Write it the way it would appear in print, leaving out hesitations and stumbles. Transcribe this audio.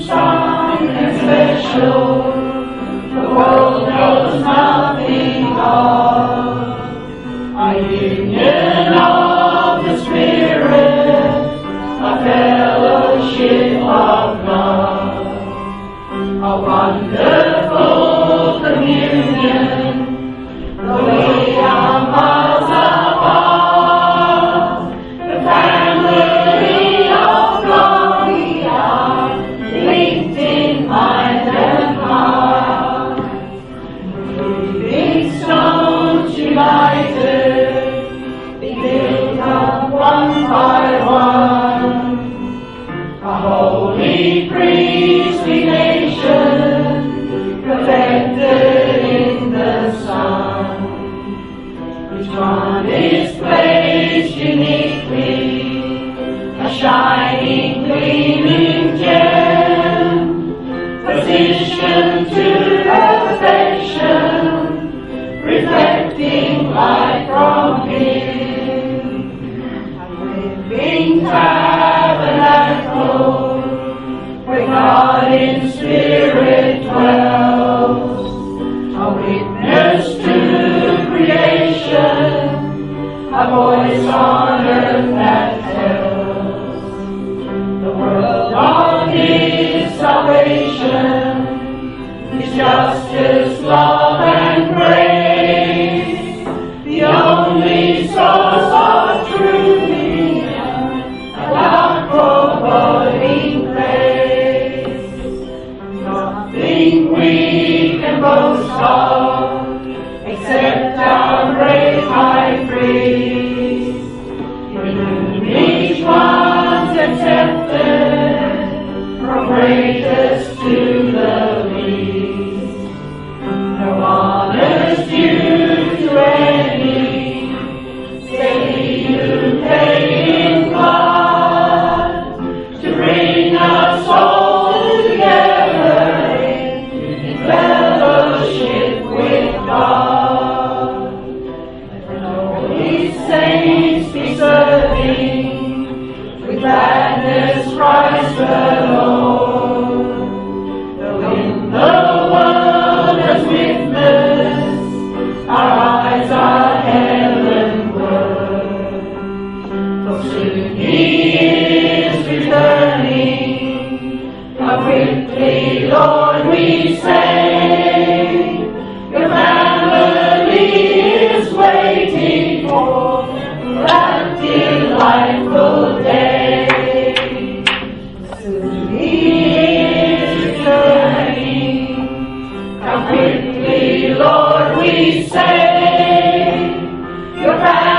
strong and special, the world knows nothing of. A union of the Spirit, a fellowship of love, a wonderful communion, though we are miles apart, the family of God we are, linked in mind and heart. Living stones united, be built up one by one, a holy priestly nation, perfected in the Son. Each one is placed uniquely, a shining, gleaming gem, positioned to perfection, reflecting light from Him. A living tabernacle, where God in spirit dwells, a witness to creation, a voice on earth that tells the world of His salvation, His justice, love, and grace, the only source of true meaning, a love-promoting grace. Nothing we can boast of, except our great High Priest. In whom each one's accepted, from greatest to the least. No honors due to any, save you pay in blood, to bring us all together in fellowship with God. Let holy saints be serving with gladness Christ alone. Though in the world as witness, our eyes are heavenward. So soon He is returning, how quickly, Lord, we say, your family is waiting for that delightful day. Soon He is returning, how quickly, Lord, we say, your family